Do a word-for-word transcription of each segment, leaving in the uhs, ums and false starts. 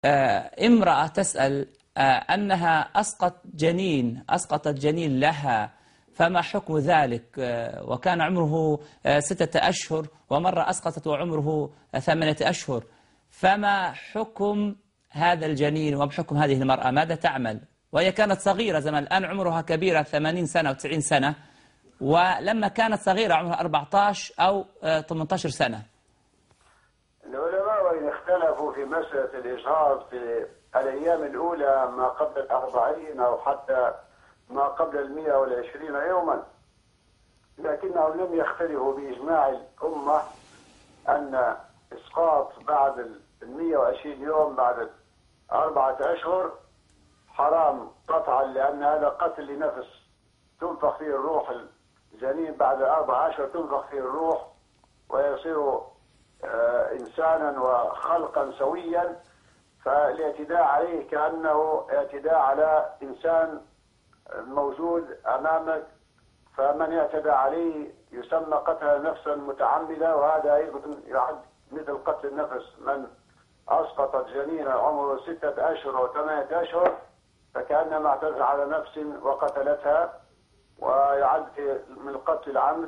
آه، امرأة تسأل آه، أنها أسقط جنين أسقطت جنين لها، فما حكم ذلك؟ آه، وكان عمره آه، ستة أشهر، ومرة أسقطت وعمره آه، ثمانية أشهر. فما حكم هذا الجنين وبحكم هذه المرأة؟ ماذا تعمل؟ وهي كانت صغيرة زمان، الآن عمرها كبيرة ثمانين سنة أو تسعين سنة، ولما كانت صغيرة عمرها أربعة عشر أو آه، ثمانية عشر سنة. العلماء وإن اختلفوا في مسألة الإجهاض في الأيام الأولى ما قبل الأربعين أو حتى ما قبل المئة والعشرين يوما، لكنهم لم يختلفوا بإجماع الأمة أن إسقاط بعد المئة وعشرين يوم بعد أربعة أشهر حرام قطعا، لأن هذا قتل لنفس، تنفخ فيه الروح. الجنين بعد أربعة أشهر تنفخ فيه الروح ويصير آه إنسانا وخلقا سويا، فالاعتداء عليه كأنه اعتداء على إنسان موجود أمامك، فمن اعتدى عليه يسمى قتل نفسا متعمدا، وهذا أيضا يعد مثل قتل النفس. من أسقطت جنينا عمره ستة أشهر أو ثمانية أشهر فكأنما اعتدى على نفس وقتلتها، ويعد من قتل العمد،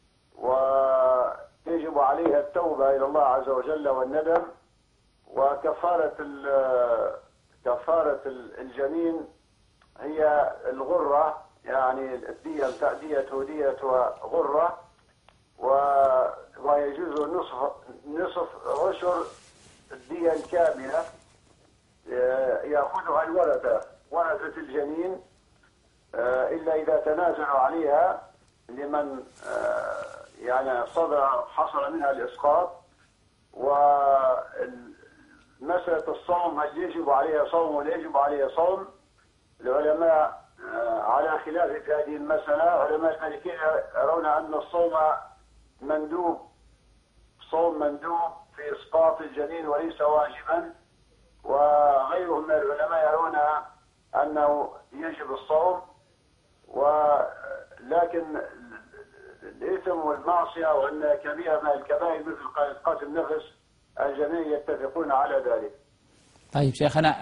ويجب عليها التوبة إلى الله عز وجل والندم. وكفارة كفارة الجنين هي الغرة، يعني الدية تأدية دية وغرة، ويجوز نصف نصف عشر الدية الكاملة يأخذها الورثة ورثة الجنين، إلا إذا تنازلوا عليها لمن يعني صدر حصل منها الإسقاط. ومسألة الصوم، هل يجب عليها صوم ولا يجب عليها صوم؟ العلماء على خلاف في هذه المسألة. علماء المالكية يرون أن الصوم مندوب، صوم مندوب في إسقاط الجنين وليس واجبا، وغيرهم من العلماء يرون أنه يجب الصوم. ولكن الإثم والمعصية وأن كبيرة من الكبائر مثل قتل النفس، الجميع يتفقون على ذلك. طيب شيخنا.